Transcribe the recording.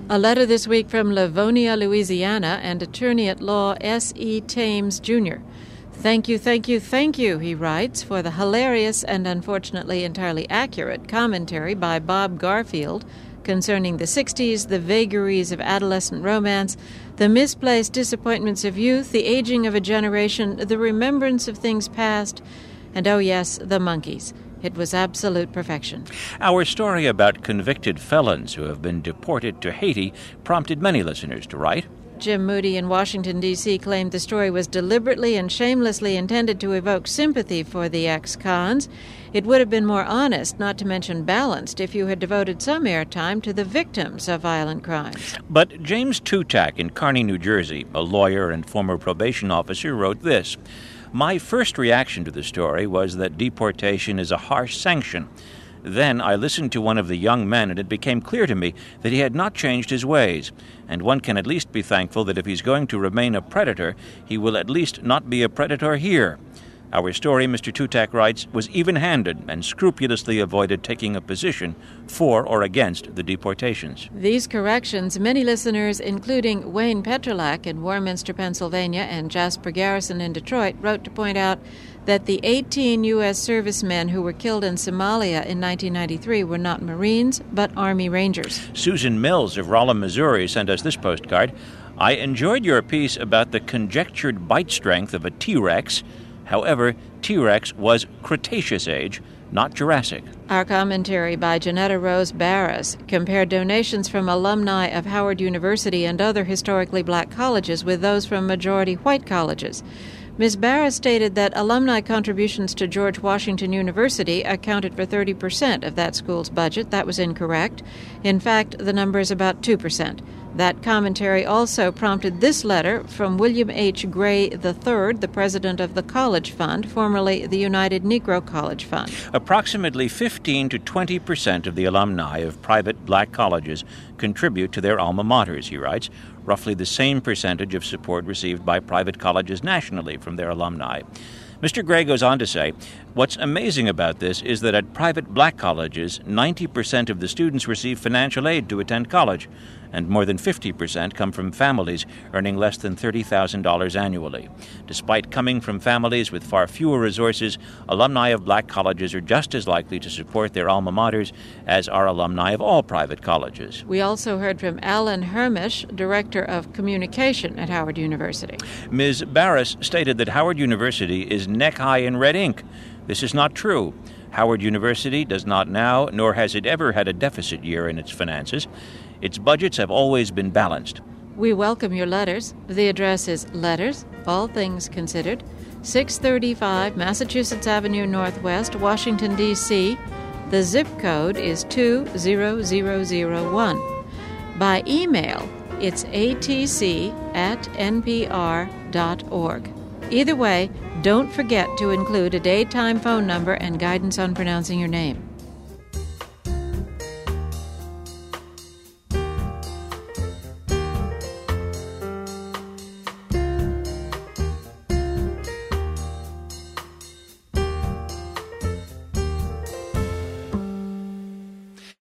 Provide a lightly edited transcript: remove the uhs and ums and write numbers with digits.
A letter this week from Livonia, Louisiana, and attorney-at-law S.E. Thames, Jr. Thank you, he writes, for the hilarious and unfortunately entirely accurate commentary by Bob Garfield concerning the 60s, the vagaries of adolescent romance, the misplaced disappointments of youth, the aging of a generation, the remembrance of things past, and, oh yes, the monkeys. It was absolute perfection. Our story about convicted felons who have been deported to Haiti prompted many listeners to write. Jim Moody in Washington, D.C. claimed the story was deliberately and shamelessly intended to evoke sympathy for the ex-cons. It would have been more honest, not to mention balanced, if you had devoted some airtime to the victims of violent crimes. But James Tutak in Kearney, New Jersey, a lawyer and former probation officer, wrote this: "My first reaction to the story was that deportation is a harsh sanction. Then I listened to one of the young men, and it became clear to me that he had not changed his ways. And one can at least be thankful that if he's going to remain a predator, he will at least not be a predator here." Our story, Mr. Tutak writes, was even-handed and scrupulously avoided taking a position for or against the deportations. These corrections, many listeners, including Wayne Petrolak in Warminster, Pennsylvania, and Jasper Garrison in Detroit, wrote to point out that the 18 U.S. servicemen who were killed in Somalia in 1993 were not Marines, but Army Rangers. Susan Mills of Rolla, Missouri, sent us this postcard. "I enjoyed your piece about the conjectured bite strength of a T-Rex. However, T-Rex was Cretaceous age, not Jurassic." Our commentary by Janetta Rose Barras compared donations from alumni of Howard University and other historically black colleges with those from majority white colleges. Ms. Barras stated that alumni contributions to George Washington University accounted for 30% of that school's budget. That was incorrect. In fact, the number is about 2%. That commentary also prompted this letter from William H. Gray III, the president of the College Fund, formerly the United Negro College Fund. Approximately 15 to 20% of the alumni of private black colleges contribute to their alma maters, he writes, roughly the same percentage of support received by private colleges nationally from their alumni. Mr. Gray goes on to say, "What's amazing about this is that at private black colleges, 90% of the students receive financial aid to attend college, and more than 50% come from families earning less than $30,000 annually. Despite coming from families with far fewer resources, alumni of black colleges are just as likely to support their alma maters as are alumni of all private colleges." We also heard from Alan Hermish, Director of Communication at Howard University. Ms. Barras stated that Howard University is neck-high in red ink. This is not true. Howard University does not now, nor has it ever had a deficit year in its finances. Its budgets have always been balanced. We welcome your letters. The address is Letters, All Things Considered, 635 Massachusetts Avenue Northwest, Washington, D.C. The zip code is 20001. By email, it's atc@npr.org. Either way, don't forget to include a daytime phone number and guidance on pronouncing your name.